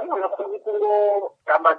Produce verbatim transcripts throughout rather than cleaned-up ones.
tinogona kungoramba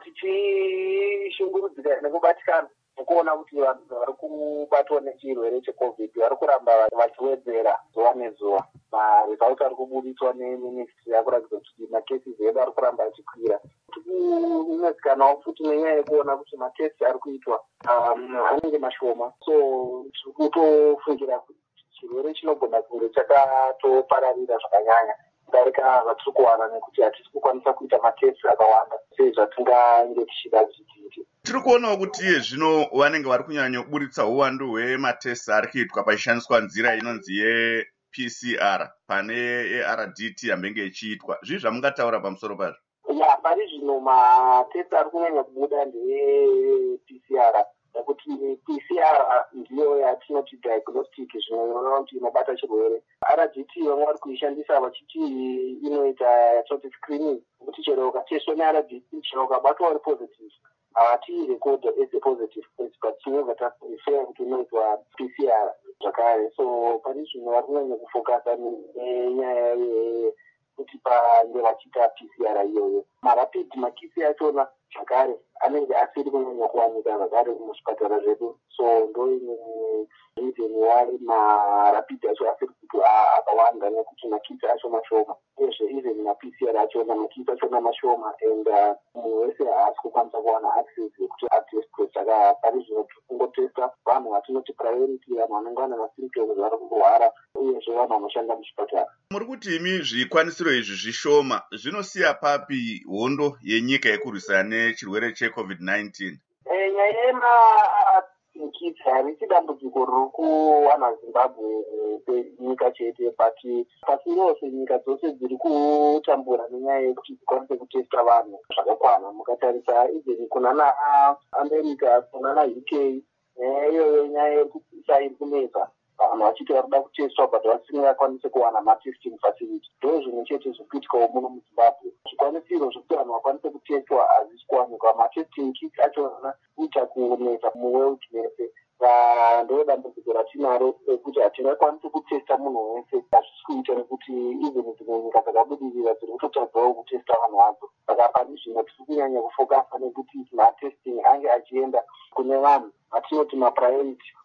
tichishungurudzika nekubatikana nekuona kuti vanhu vari kubatwa nechirwere checovid vari kuramba vachiwedzera zuva nezuva. Maresults ari kubudiswa neministry akuratidza kuti makesi edu ari kuramba achikwira. Tikunesikanawo futi nenyaya yekuona kuti makesi ari kuitwa anenge mashoma, so tiri kutofungira kuti chirwere chinogona kunge chakatopararira zvakanyanya kudarika zvatiri kuwana nekuti hatisi kukwanisa kuita makesi akawanda sezvatingange tichida kuti tiite. Tiri kuonawo kuti iye zvino vanenge vari kunyanya kuburitsa uwandu hwematesi ari kuitwa pachishandiswa nzira inonzi ye-P C R pane e-R D T yambenge ichiitwa. Zvii zvamungataura pamusoro pazvo? Ya, pari zvino matesi ari kunyanya kubuda ndeye-P C R nekuti P C R ndiyo yatinoti diagnostic zvinova kuti inobata chirwere. R D T vamwe vari kuishandisa vachiti inoita yatinoti screening, kuti chero ukateswa ne-R D T chero ukabatwa uri positive hatiirekodha as a positive case, but tinobva taprefer kuti inoitwa P C R zvakare. So pari zvino vari kunyanya kufokasa nenyaya yekuti pange vachiita P C R iyoyo. Marapid makisi achona zvakare anenge asiri kunyanya kuwanika zvakare muzvipatara zvedu, so ndo imwe reason why marapid acho asiri kuti akawanda nekuti makisi acho mashoma. Uyezve even ma-P C R achona makisi achona mashoma and munhu wese haasi kukwanisa kuwana access yekuti atestwe. Saka pari zvino tiri kungotesta vanhu vatinoti priority, vanhu vanenge vane masymptoms vari kurwara uyezve vanhu vanoshanda muchipatara. Muri kuti imi zvikwanisiro izvi zvishoma zvinosiya papi hondo yenyika yekurwisana nechirwere checovid nineteen? Nyaya yemakisi harisi dambudziko riri kuwana Zimbabwe kwenyika chete, but pasi rose nyika dzose dziri kutambura nenyaya yekuti dzikwanise kutesta vanhu zvakakwana. Mukatarisa even kuna naAmerica, kuna naU K, nyaya iyoyo nyaya yekuisa iri kunetsa, vanhu vachiti vari kuda kutestwa but vasingakwanise kuwana matesting facility. Ndo zvimwe chete zviri kuitikawo muno muZimbabwe. Zvikwanisiro zvokuti vanhu vakwanise kutestwa hazvisi kuwanikwa. Matesting kits achona kuita kunetsa muworld mese. Ndo dambudziko ratinaro rekuti hatingakwanise kutesta munhu wese. Hazvisi kuita nekuti even dzimwe nyika dzakabudirira dziri kutotadzawo kutesta vanhu vadzo. Saka pari zvino tiri kunyanya kufokasa nekuti matesting ange achienda kune vanhu vatinoti mapriority,